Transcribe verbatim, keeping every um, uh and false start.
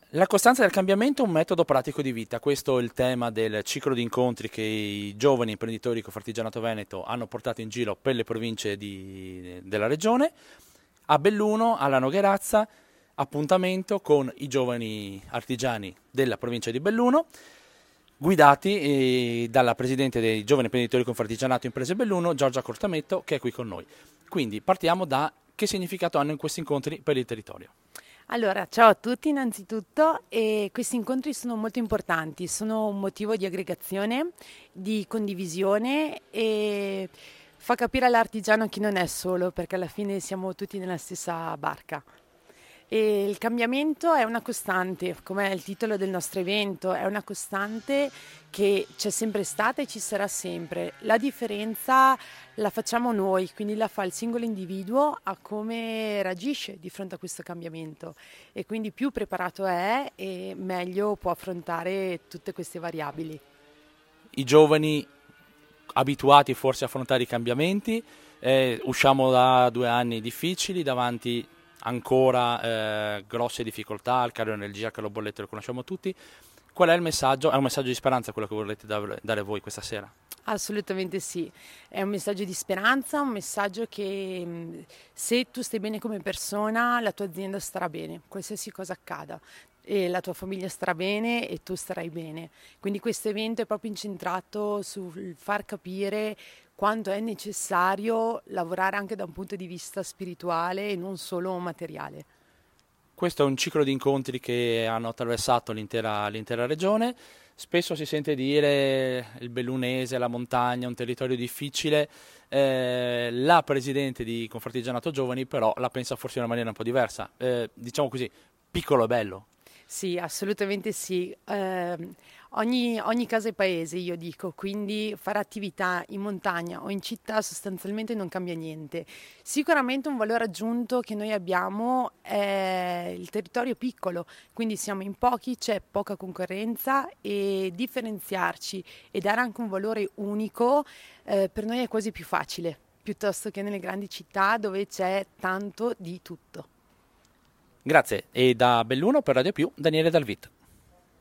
La costanza del cambiamento è un metodo pratico di vita, questo è il tema del ciclo di incontri che i giovani imprenditori di Confartigianato Veneto hanno portato in giro per le province di- della regione. A Belluno, alla Nogherazza, appuntamento con i giovani artigiani della provincia di Belluno, guidati eh, dalla presidente dei giovani imprenditori Confartigianato Imprese Belluno, Giorgia Cortametto, che è qui con noi. Quindi partiamo da che significato hanno in questi incontri per il territorio. Allora, ciao a tutti innanzitutto, e questi incontri sono molto importanti, sono un motivo di aggregazione, di condivisione e fa capire all'artigiano chi non è solo, perché alla fine siamo tutti nella stessa barca. E il cambiamento è una costante, come è il titolo del nostro evento, è una costante che c'è sempre stata e ci sarà sempre. La differenza la facciamo noi, quindi la fa il singolo individuo a come reagisce di fronte a questo cambiamento e quindi più preparato è e meglio può affrontare tutte queste variabili. I giovani abituati forse a affrontare i cambiamenti, eh, usciamo da due anni difficili, davanti ancora eh, grosse difficoltà, il caro energia, il caro bollette lo conosciamo tutti. Qual è il messaggio? È un messaggio di speranza quello che volete dare voi questa sera? Assolutamente sì, è un messaggio di speranza, un messaggio che mh, se tu stai bene come persona, la tua azienda starà bene, qualsiasi cosa accada, e la tua famiglia starà bene e tu starai bene. Quindi questo evento è proprio incentrato sul far capire quanto è necessario lavorare anche da un punto di vista spirituale e non solo materiale. Questo è un ciclo di incontri che hanno attraversato l'intera, l'intera regione. Spesso si sente dire il bellunese, la montagna, un territorio difficile. Eh, la presidente di Confartigianato Giovani però la pensa forse in una maniera un po' diversa. Eh, diciamo così, piccolo e bello. Sì, assolutamente sì. Eh, ogni, ogni casa è paese, io dico, quindi fare attività in montagna o in città sostanzialmente non cambia niente. Sicuramente un valore aggiunto che noi abbiamo è il territorio piccolo, quindi siamo in pochi, c'è poca concorrenza e differenziarci e dare anche un valore unico eh, per noi è quasi più facile, piuttosto che nelle grandi città dove c'è tanto di tutto. Grazie. E da Belluno per Radio Più, Daniele Dalvit.